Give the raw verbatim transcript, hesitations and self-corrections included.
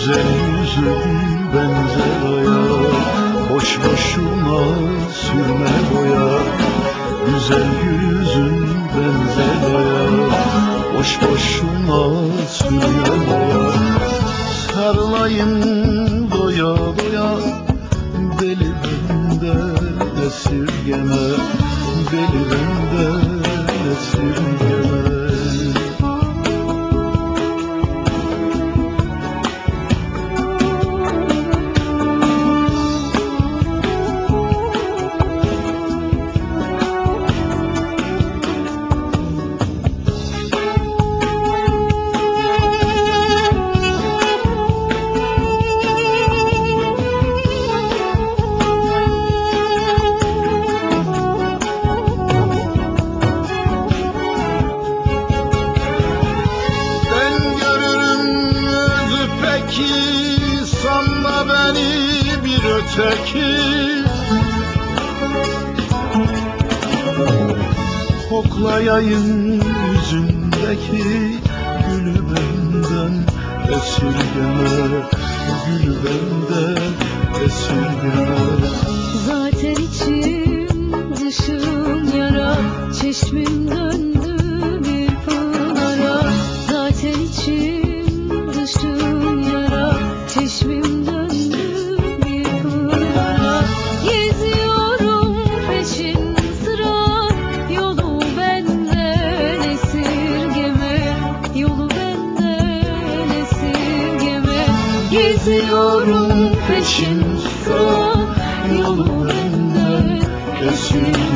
Güzel yüzün benzer aya, boş boşuna sürme boya. Güzel yüzün benzer aya, boş boşuna sürme boya. Sarılayım doya doya, beli benden esirgeme, beli benden esirgeme. Sanma beni bir öteki, koklayayım yüzündeki gülü benden esirgeme, gülü benden esirgeme. Zaten içim dışım yara, çeşmim döndü bir pınara. Zaten içim dışım yara, çeşmim döndü bir pınara. Geziyorum peşin sıra, yolu benden esirgeme, yolu benden esirgeme. Geziyorum peşin sıra, yolu benden esirgeme.